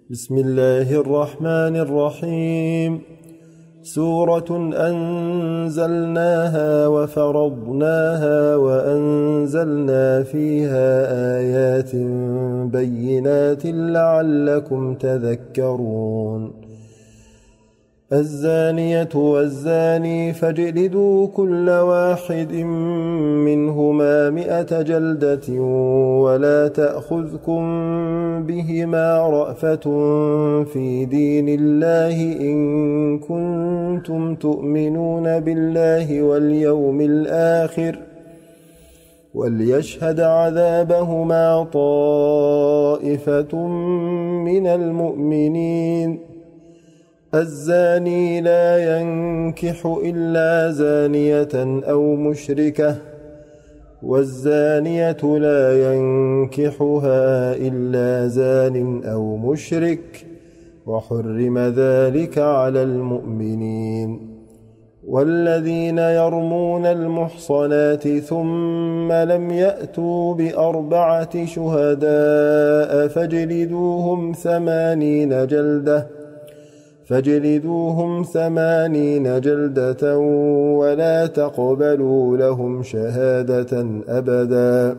بسم الله الرحمن الرحيم. سورة أنزلناها وفرضناها وأنزلنا فيها آيات بينات لعلكم تذكرون. الزانية والزاني فاجلدوا كل واحد منهما 100 جلدة ولا تأخذكم بهما رأفة في دين الله إن كنتم تؤمنون بالله واليوم الآخر وليشهد عذابهما طائفة من المؤمنين. الزاني لا ينكح إلا زانية أو مشركة والزانية لا ينكحها إلا زان أو مشرك وحرم ذلك على المؤمنين. والذين يرمون المحصنات ثم لم يأتوا ب4 شهداء فاجلدوهم 80 جلدة ولا تقبلوا لهم شهادة أبدا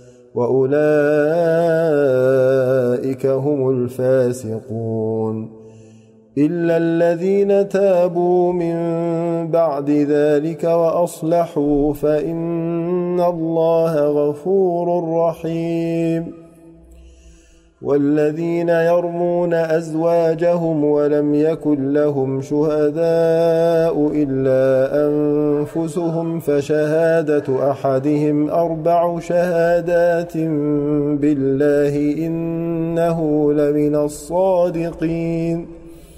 وأولئك هم الفاسقون. إلا الذين تابوا من بعد ذلك وأصلحوا فإن الله غفور رحيم. والذين يرمون أزواجهم ولم يكن لهم شهداء إلا أنفسهم فشهادة أحدهم 4 شهادات بالله إنه لمن الصادقين.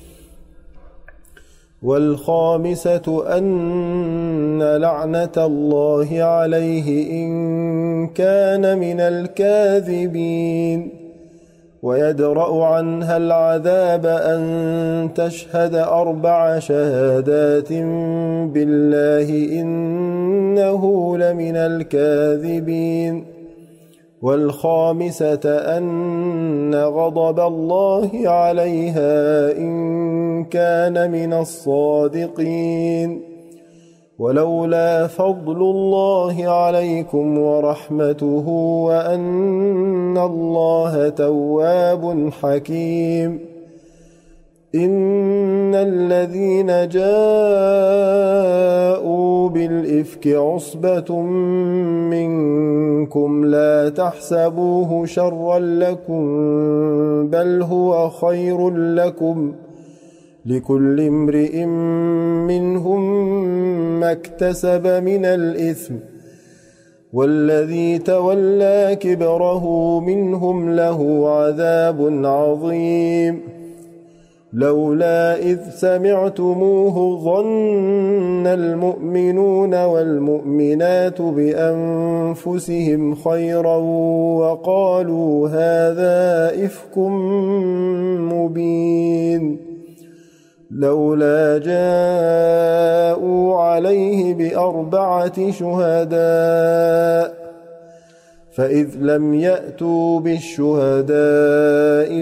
والخامسة أن لعنة الله عليه إن كان من الكاذبين. ويدرأ عنها العذاب أن تشهد 4 شهادات بالله إنه لمن الكاذبين. والخامسة أن غضب الله عليها إن كان من الصادقين. ولولا فضل الله عليكم ورحمته وأن الله تواب حكيم. إن الذين جاءوا بالإفك عصبة منكم لا تحسبوه شرا لكم بل هو خير لكم لكل امرئ منهم ما اكتسب من الإثم والذي تولى كبره منهم له عذاب عظيم. لولا إذ سمعتموه ظن المؤمنون والمؤمنات بأنفسهم خيرا وقالوا هذا إفك مبين. لولا جاءوا عليه ب4 شهداء فإذ لم يأتوا بالشهداء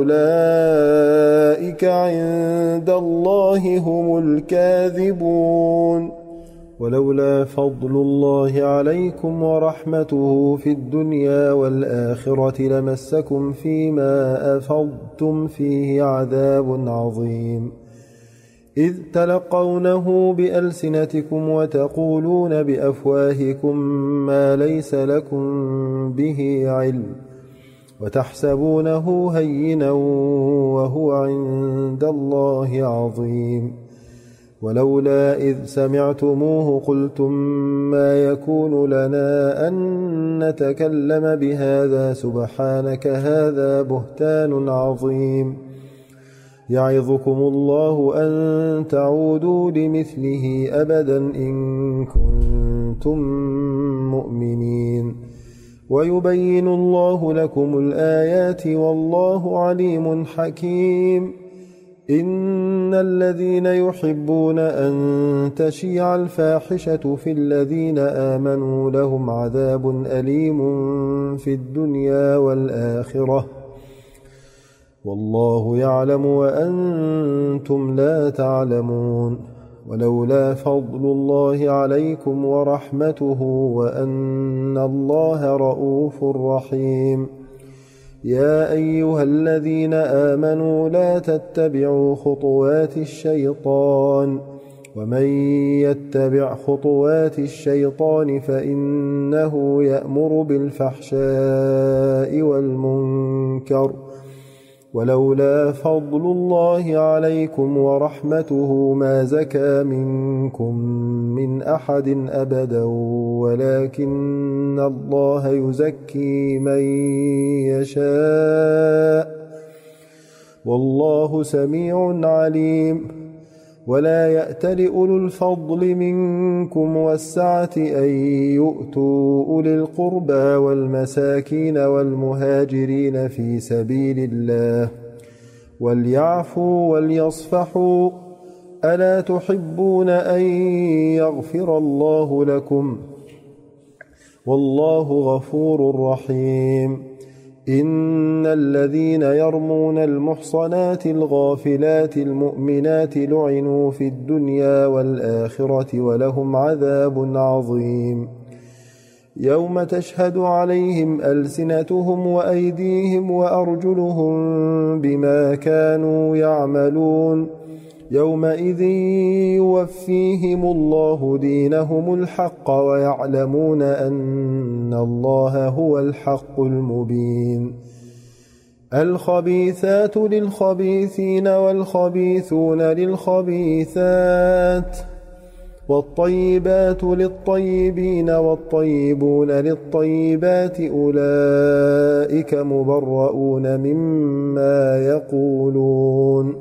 فأولئك عند الله هم الكاذبون. ولولا فضل الله عليكم ورحمته في الدنيا والآخرة لمسكم فيما أفضتم فيه عذاب عظيم. إذ تلقونه بألسنتكم وتقولون بأفواهكم ما ليس لكم به علم وتحسبونه هينا وهو عند الله عظيم. ولولا إذ سمعتموه قلتم ما يكون لنا أن نتكلم بهذا سبحانك هذا بهتان عظيم. يعظكم الله أن تعودوا لمثله أبدا إن كنتم مؤمنين. ويبين الله لكم الآيات والله عليم حكيم. إن الذين يحبون أن تشيع الفاحشة في الذين آمنوا لهم عذاب أليم في الدنيا والآخرة والله يعلم وأنتم لا تعلمون ولولا فضل الله عليكم ورحمته وأن الله رءوف رحيم يا أيها الذين آمنوا لا تتبعوا خطوات الشيطان ومن يتبع خطوات الشيطان فإنه يأمر بالفحشاء والمنكر ولولا فضل الله عليكم ورحمته ما زكى منكم من أحد أبدا ولكن الله يزكي من يشاء والله سميع عليم ولا يأتل أولو الفضل منكم والسعة أن يؤتوا أولي القربى والمساكين والمهاجرين في سبيل الله وليعفوا وليصفحوا ألا تحبون أن يغفر الله لكم والله غفور رحيم إن الذين يرمون المحصنات الغافلات المؤمنات لعنوا في الدنيا والآخرة ولهم عذاب عظيم يوم تشهد عليهم ألسنتهم وأيديهم وأرجلهم بما كانوا يعملون يومئذ يوفيهم الله دينهم الحق ويعلمون أن الله هو الحق المبين الخبيثات للخبيثين والخبيثون للخبيثات والطيبات للطيبين والطيبون للطيبات أولئك مبرؤون مما يقولون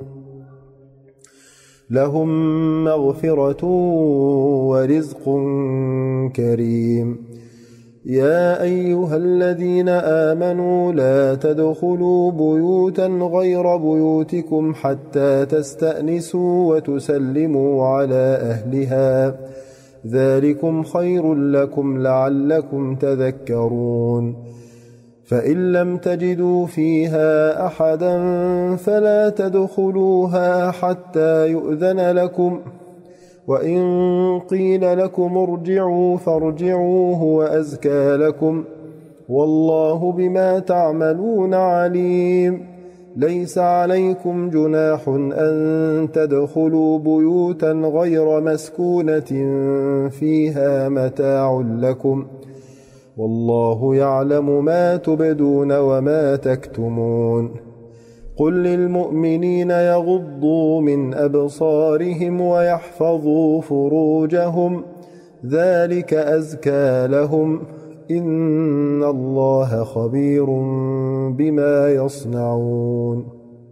لهم مغفرة ورزق كريم يا أيها الذين آمنوا لا تدخلوا بيوتا غير بيوتكم حتى تستأنسوا وتسلموا على أهلها ذلكم خير لكم لعلكم تذكرون فإن لم تجدوا فيها أحدا فلا تدخلوها حتى يؤذن لكم وإن قيل لكم ارجعوا فارجعوا هو أزكى لكم والله بما تعملون عليم ليس عليكم جناح أن تدخلوا بيوتا غير مسكونة فيها متاع لكم والله يعلم ما تبدون وما تكتمون قل للمؤمنين يغضوا من أبصارهم ويحفظوا فروجهم ذلك أزكى لهم إن الله خبير بما يصنعون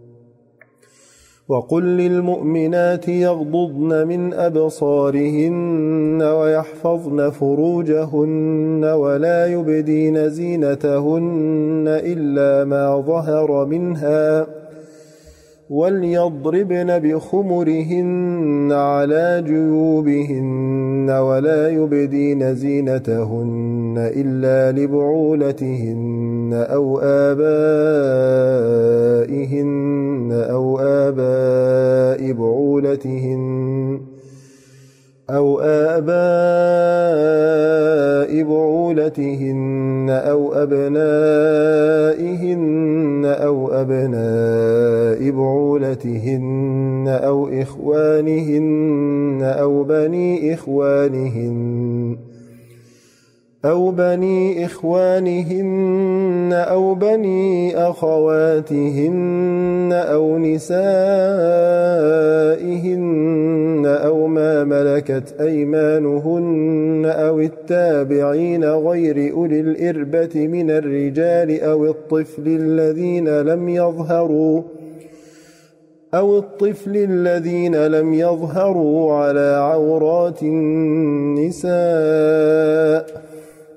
وقل للمؤمنات يغضضن من أبصارهن ويحفظن فروجهن ولا يبدين زينتهن إلا ما ظهر منها وليضربن بخمرهن على جيوبهن ولا يبدين زينتهن إلا لبعولتهن أو آبائهن أو آباء بعولتهن أو أبنائهن أو أبناء بعولتهن أو إخوانهن أو بني إخوانهن أو بني أخواتهن أو نسائهن أو ما ملكت أيمانهن أو التابعين غير أولي الإربة من الرجال أو الطفل الذين لم يظهروا على عورات النساء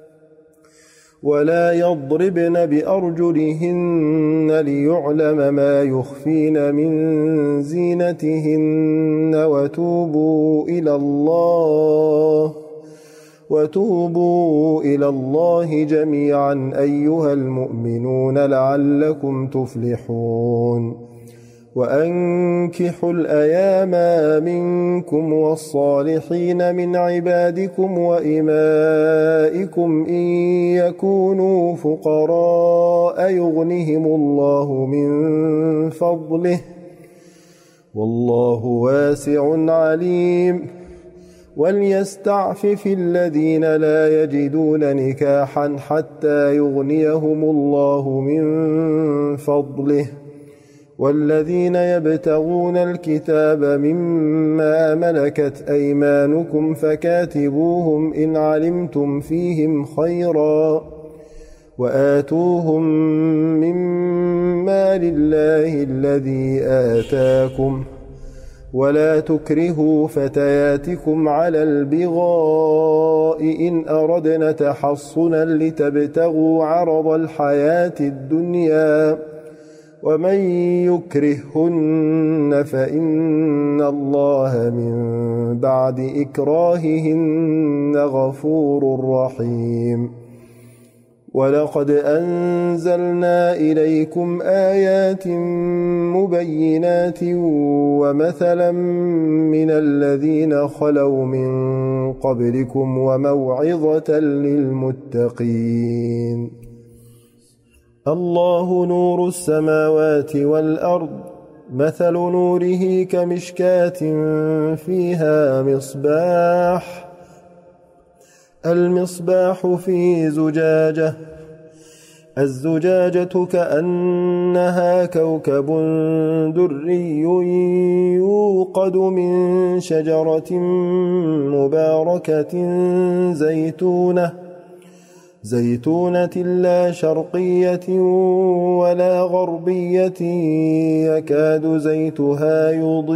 ولا يضربن بأرجلهن ليعلم ما يخفين من زينتهن وتوبوا إلى الله جميعا أيها المؤمنون لعلكم تفلحون وأنكحوا الأيام منكم والصالحين من عبادكم وإمائكم إن يكونوا فقراء يغنهم الله من فضله والله واسع عليم وليستعفف الذين لا يجدون نكاحا حتى يغنيهم الله من فضله والذين يبتغون الكتاب مما ملكت أيمانكم فكاتبوهم إن علمتم فيهم خيرا وآتوهم مما لله الذي آتاكم ولا تكرهوا فتياتكم على البغاء إن أردنا تحصنا لتبتغوا عرض الحياة الدنيا ومن يكرههن فإن الله من بعد إكراههن غفور رحيم ولقد أنزلنا إليكم آيات مبينات ومثلا من الذين خلوا من قبلكم وموعظة للمتقين الله نور السماوات والأرض مثل نوره كمشكاة فيها مصباح المصباح في زجاجة الزجاجة كأنها كوكب دري يوقد من شجرة مباركة زيتونة لا شرقية ولا غربية يكاد زيتها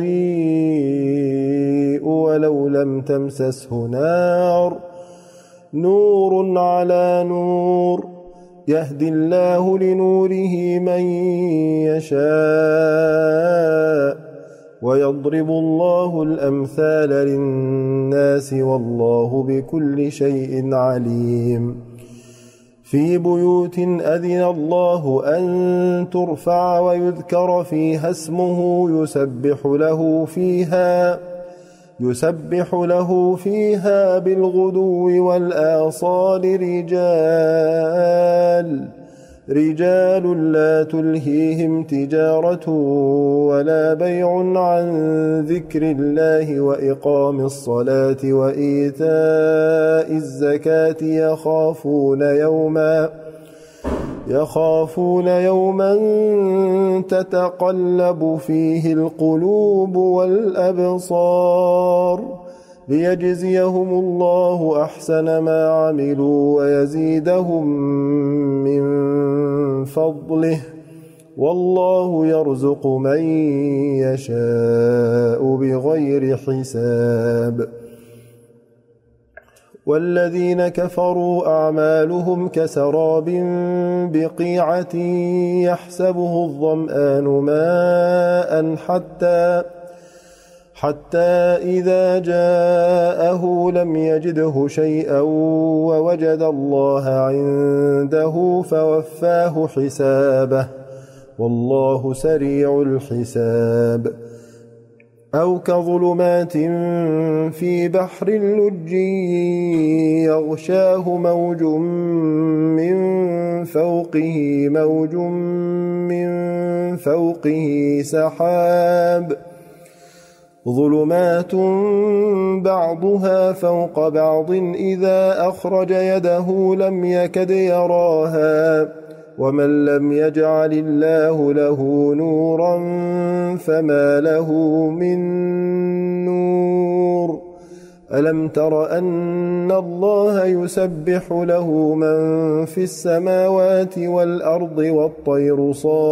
يضيء ولو لم تمسسه نور على نور يهدي الله لنوره من يشاء ويضرب الله الأمثال للناس والله بكل شيء عليم في بيوت أذن الله أن ترفع ويذكر فيها اسمه يسبح له فيها بالغدو والآصال رجال لا تلهيهم تجارة ولا بيع عن ذكر الله وإقام الصلاة وإيتاء الزكاة يخافون يوما تتقلب فيه القلوب والأبصار ليجزيهم الله أحسن ما عملوا ويزيدهم من فضله والله يرزق من يشاء بغير حساب والذين كفروا أعمالهم كسراب بقيعة يحسبه الظمآن ماء حتى إذا جاءه لم يجده شيئا ووجد الله عنده فوفاه حسابه والله سريع الحساب أو كظلمات في بحر لج يغشاه موج من فوقه سحاب ظلمات بعضها فوق بعض إذا أخرج يده لم يكد يراها ومن لم يجعل الله له نورا فما له من نور ألم تر أن الله يسبح له من في السماوات والأرض والطير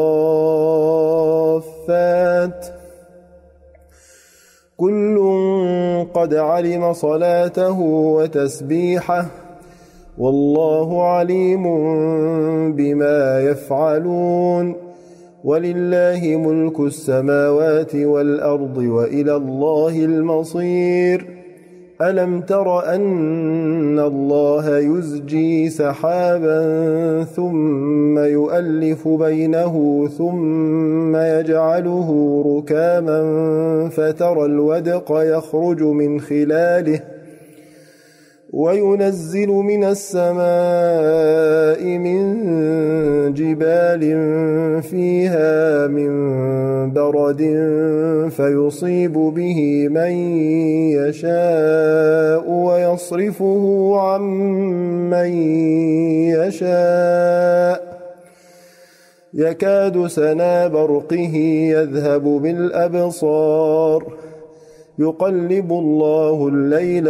صافات كل قد علم صلاته وتسبيحه والله عليم بما يفعلون ولله ملك السماوات والأرض وإلى الله المصير ألم تر أن الله يزجي سحابا ثم يؤلف بينه ثم يجعله ركاما فترى الودق يخرج من خلاله وينزل من السماء من جبال فيها من برد فيصيب به من يشاء ويصرفه عن من يشاء يكاد سنا برقه يذهب بالأبصار يقلب الله الليل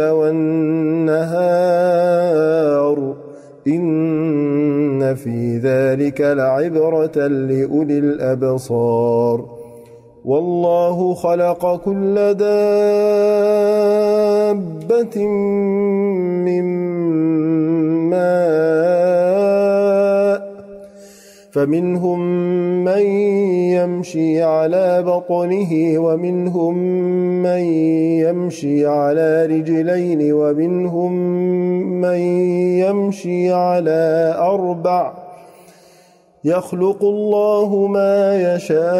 والنهار إن في ذلك لعبرة لأولي الأبصار والله خلق كل دابة من ماء فمنهم من يمشي على بطنه ومنهم من يمشي على رجلين ومنهم من يمشي على أربع يخلق الله ما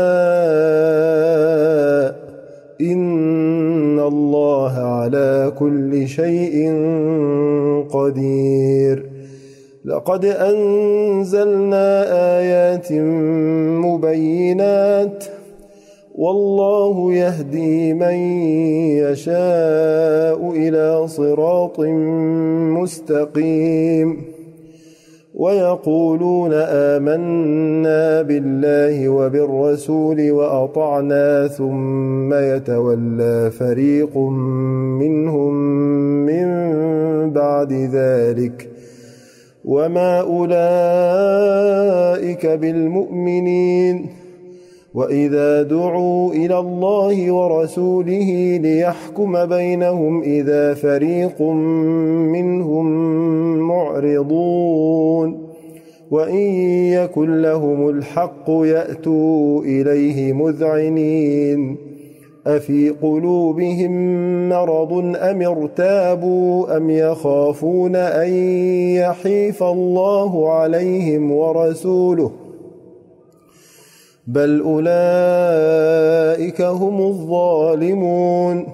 يشاء إن الله على كل شيء قدير لقد أنزلنا آيات مبينات والله يهدي من يشاء إلى صراط مستقيم ويقولون آمنا بالله وبالرسول وأطعنا ثم يتولى فريق منهم من بعد ذلك وما أولئك بالمؤمنين وإذا دعوا إلى الله ورسوله ليحكم بينهم إذا فريق منهم معرضون وإن يكن لهم الحق يأتوا إليه مذعنين أفي قلوبهم مرض أم ارتابوا أم يخافون أن يحيف الله عليهم ورسوله بل أولئك هم الظالمون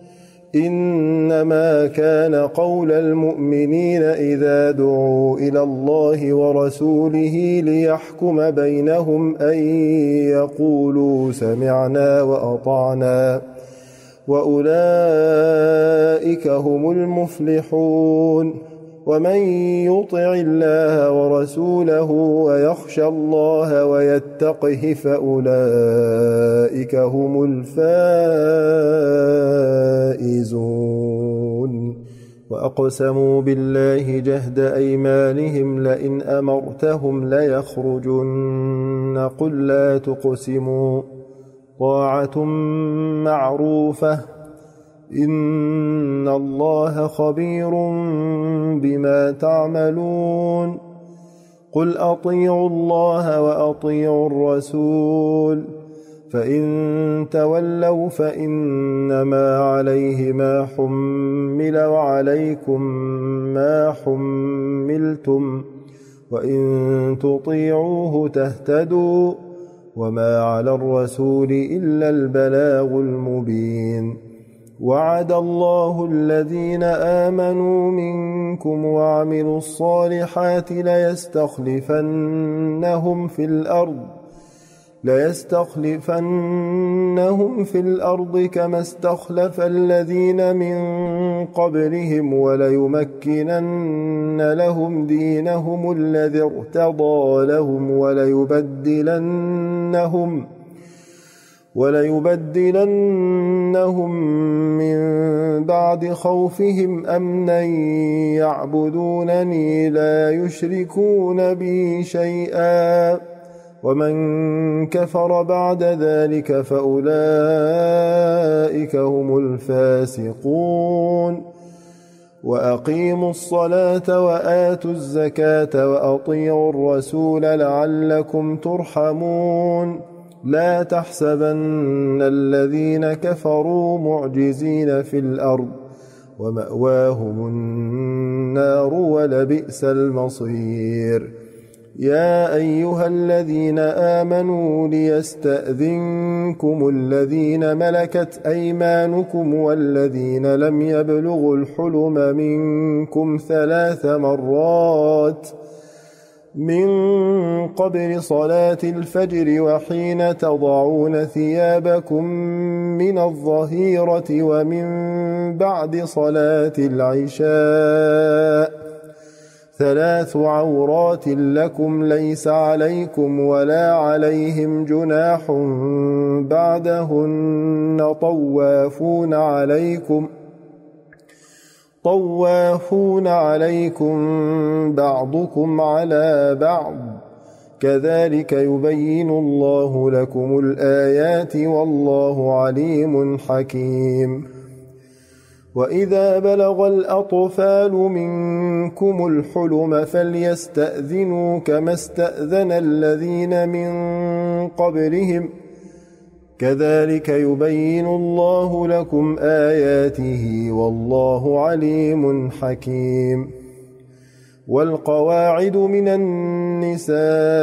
إنما كان قول المؤمنين إذا دعوا إلى الله ورسوله ليحكم بينهم أن يقولوا سمعنا وأطعنا وأولئك هم المفلحون ومن يطع الله ورسوله ويخشى الله ويتقه فأولئك هم الفائزون وأقسموا بالله جهد أيمانهم لئن أمرتهم ليخرجن قل لا تقسموا طاعة معروفة إن الله خبير بما تعملون قل أطيعوا الله وأطيعوا الرسول فإن تولوا فإنما عليه ما حمل وعليكم ما حملتم وإن تطيعوه تهتدوا وما على الرسول إلا البلاغ المبين وعد الله الذين آمنوا منكم وعملوا الصالحات ليستخلفنهم في الأرض كما استخلف الذين من قبلهم وليمكنن لهم دينهم الذي ارتضى لهم وليبدلنهم من بعد خوفهم أمنا يعبدونني لا يشركون بي شيئا ومن كفر بعد ذلك فأولئك هم الفاسقون وأقيموا الصلاة وآتوا الزكاة وأطيعوا الرسول لعلكم ترحمون لا تحسبن الذين كفروا معجزين في الأرض ومأواهم النار ولبئس المصير. يا أيها الذين آمنوا ليستأذنكم الذين ملكت أيمانكم والذين لم يبلغوا الحلم منكم 3 مرات من قبل صلاة الفجر وحين تضعون ثيابكم من الظهيرة ومن بعد صلاة العشاء 3 عورات لكم ليس عليكم ولا عليهم جناح بعدهن طوافون عليكم بعضكم على بعض كذلك يبين الله لكم الآيات والله عليم حكيم. وإذا بلغ الأطفال منكم الحلم فليستأذنوا كما استأذن الذين من قبلهم كذلك يبين الله لكم آياته والله عليم حكيم. والقواعد من النساء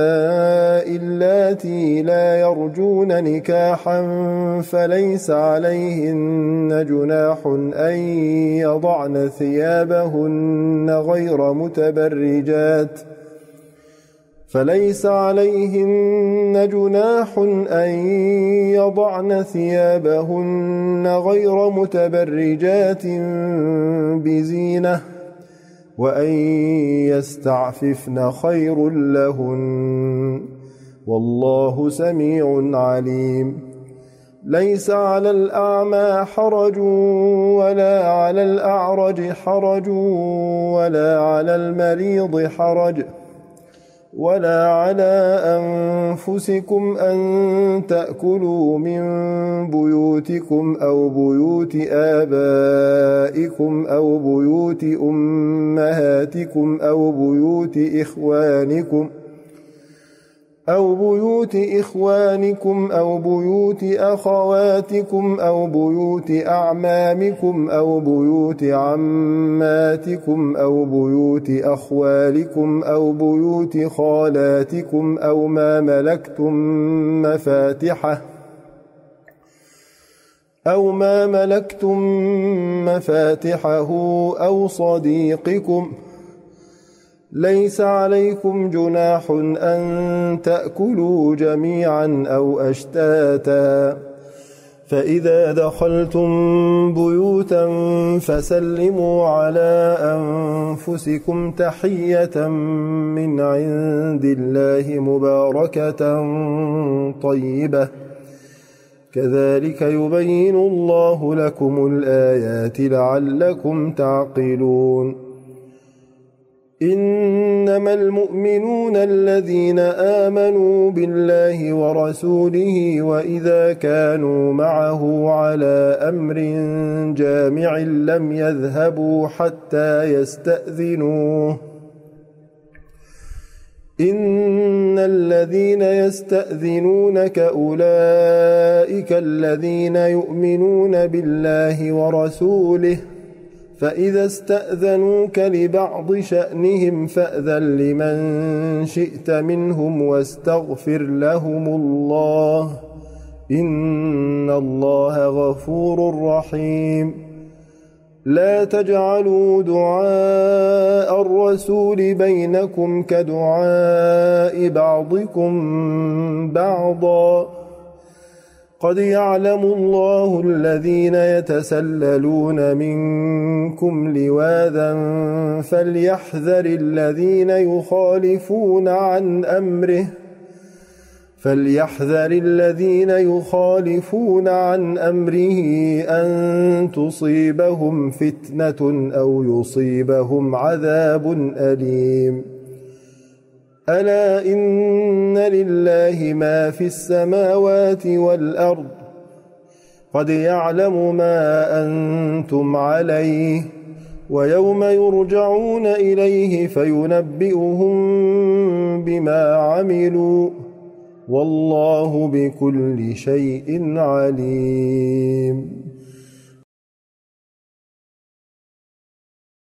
اللاتي لا يرجون نكاحا فليس عليهن جناح أن يضعن ثيابهن غير متبرجات بزينة وأن يستعففن خير لهن والله سميع عليم. ليس على الأعمى حرج ولا على الأعرج حرج ولا على المريض حرج ولا على أنفسكم أن تأكلوا من بيوتكم أو بيوت آبائكم أو بيوت أمهاتكم أو بيوت إخوانكم أو بيوت أخواتكم أو بيوت أعمامكم أو بيوت عماتكم أو بيوت أخوالكم أو بيوت خالاتكم أو ما ملكتم مفاتحه أو صديقكم. ليس عليكم جناح أن تأكلوا جميعا أو أشتاتا فإذا دخلتم بيوتا فسلموا على أنفسكم تحية من عند الله مباركة طيبة كذلك يبين الله لكم الآيات لعلكم تعقلون. إنما المؤمنون الذين آمنوا بالله ورسوله وإذا كانوا معه على أمر جامع لم يذهبوا حتى يستأذنوه. إن الذين يستأذنونك أولئك الذين يؤمنون بالله ورسوله فإذا استأذنوك لبعض شأنهم فأذن لمن شئت منهم واستغفر لهم الله إن الله غفور رحيم. لا تجعلوا دعاء الرسول بينكم كدعاء بعضكم بعضا قد يعلم الله الذين يتسللون منكم لواذا فليحذر الذين يخالفون عن أمره أن تصيبهم فتنة أو يصيبهم عذاب أليم. ألا إن لله ما في السماوات والأرض قد يعلم ما أنتم عليه ويوم يرجعون إليه فينبئهم بما عملوا والله بكل شيء عليم.